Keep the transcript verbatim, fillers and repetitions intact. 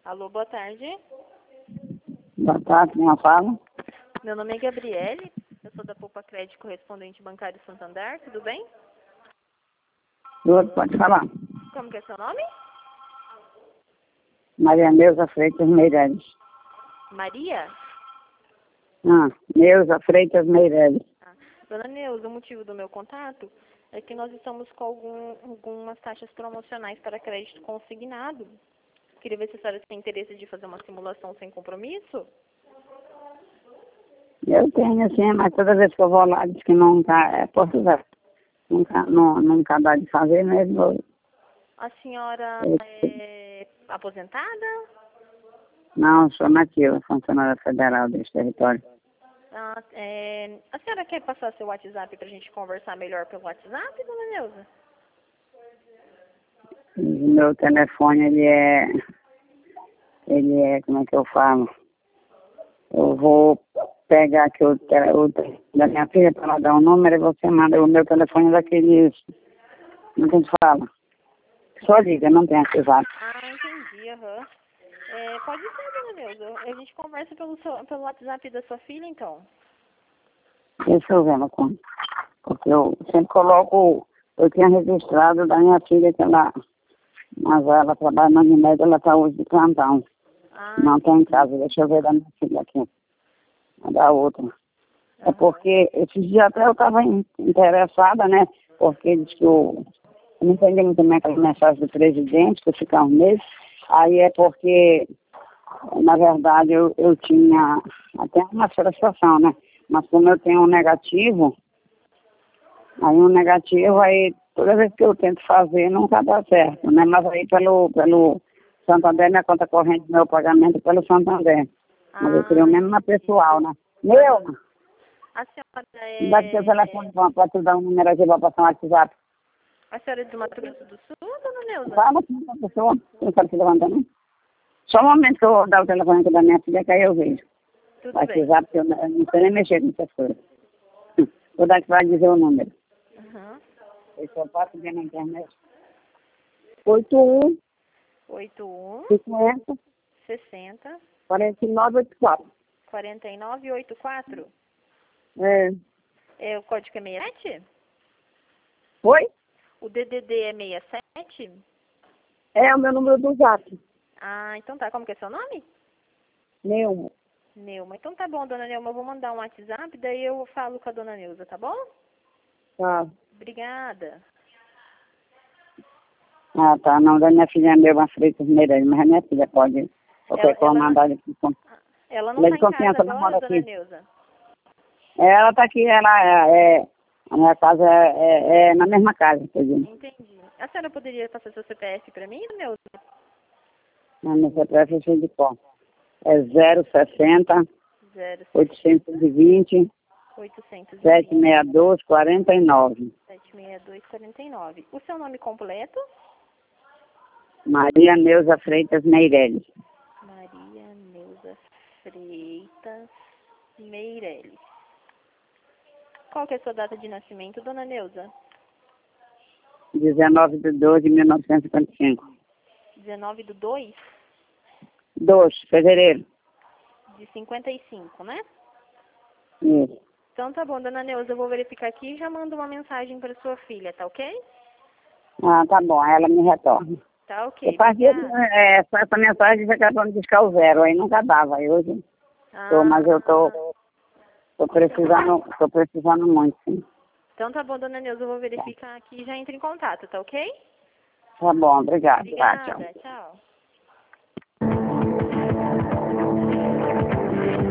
Alô, boa tarde. Boa tarde, quem fala? Meu nome é Gabriele, eu sou da Poupa Crédito Correspondente Bancário Santander, tudo bem? Tudo, pode falar. Como que é seu nome? Maria Neuza Freitas Meireles. Maria? Ah, Neuza Freitas Meireles. Ah, Dona Neuza, o motivo do meu contato é que nós estamos com algum, algumas taxas promocionais para crédito consignado. Queria ver se a senhora tem interesse de fazer uma simulação sem compromisso. Eu tenho, sim, mas toda vez que eu vou lá, diz que nunca é Portugal. Nunca, não, nunca dá de fazer mesmo. A senhora é aposentada? Não, sou nativa, funcionária federal desse território. Ah, é, a senhora quer passar seu WhatsApp para a gente conversar melhor pelo WhatsApp, Dona Neuza? O meu telefone, ele é... Ele é, como é que eu falo? Eu vou pegar aqui o, tele- o tele- da minha filha para ela dar um número e você manda o meu telefone daqueles... Como que a gente fala? Só liga, não tem WhatsApp. Ah, entendi, aham. É, pode ser, Dona Neuza. A gente conversa pelo, seu, pelo WhatsApp da sua filha, então. Deixa eu ver, ela como. Porque eu sempre coloco... Eu tinha registrado da minha filha que ela... Mas ela trabalha na Unimed, ela está hoje de plantão. Ah, Não tem em casa, deixa eu ver da minha filha aqui. A da outra. É porque esses dias até eu estava interessada, né? Porque diz que eu, eu não entendi muito bem aquela mensagem do presidente, que eu ficar um mês. Aí é porque, na verdade, eu, eu tinha até uma situação, né? Mas como eu tenho um negativo, aí um negativo, aí toda vez que eu tento fazer, nunca dá certo, né? Mas aí pelo, pelo Santander, minha conta corrente, meu pagamento pelo Santander. Mas eu queria o mesmo na pessoal, né? Meu, A senhora dá o seu telefone é... para tu dar um número aqui para passar um WhatsApp. A senhora é de Mato Grosso do Sul, Dona Neuza? Fala com a pessoa, não sabe se levanta, não? Só um momento que eu vou dar o telefone aqui da minha filha, que aí eu vejo. Tudo bem. WhatsApp, porque eu não eu não sei nem mexer com essas coisas. Vou dar aqui para dizer o número. Uhum. Esse eu passo ver na internet. oito um, oito um, cinquenta, sessenta, quarenta e nove, oitenta e quatro. quarenta e nove, oitenta e quatro. É. É, o código é sessenta e sete? Oi? O D D D é sessenta e sete? É o meu número do Zap. Ah, então tá. Como que é seu nome? Meu. Neuma. Então tá bom, Dona Neuma. Eu vou mandar um WhatsApp, daí eu falo com a Dona Neuza, tá bom? Tá. Obrigada. Ah, tá. Não, da minha filha é meu, uma Freitas Meireles, mas a minha filha pode. Qualquer Ela, coisa ela, mandar de ela não ela é tá de em casa confiança, não agora, mora Dona aqui. Neuza? Ela tá aqui, ela é, é a minha casa é, é, é na mesma casa, quer dizer. Entendi. A senhora poderia passar seu C P F pra mim, Dona Neuza? A minha C P F é cheia de pó. É zero sessenta, zero oitocentos e vinte, oitocentos e setecentos e vinte, sessenta e dois, quarenta e nove. sete seis dois, quarenta e nove. O seu nome completo? Maria Neuza Freitas Meireles. Maria Neuza Freitas Meireles. Qual que é a sua data de nascimento, Dona Neuza? dezenove de doze de mil novecentos e cinquenta e cinco. dezenove do dois dois de fevereiro. de cinquenta e cinco, né? Isso. Então tá bom, Dona Neuza, eu vou verificar aqui e já mando uma mensagem para sua filha, tá ok? Ah, tá bom, aí ela me retorna. Tá ok, Eu fazia obrigada. é, só essa mensagem já acabando de buscar o zero, aí nunca dava. Aí hoje, tô, Ah, mas eu tô, tô precisando, tô precisando muito, sim. então tá bom, Dona Neuza, eu vou Tá, verificar aqui e já entro em contato, tá ok? tá bom, obrigado. Tá, tchau. Obrigada, tchau.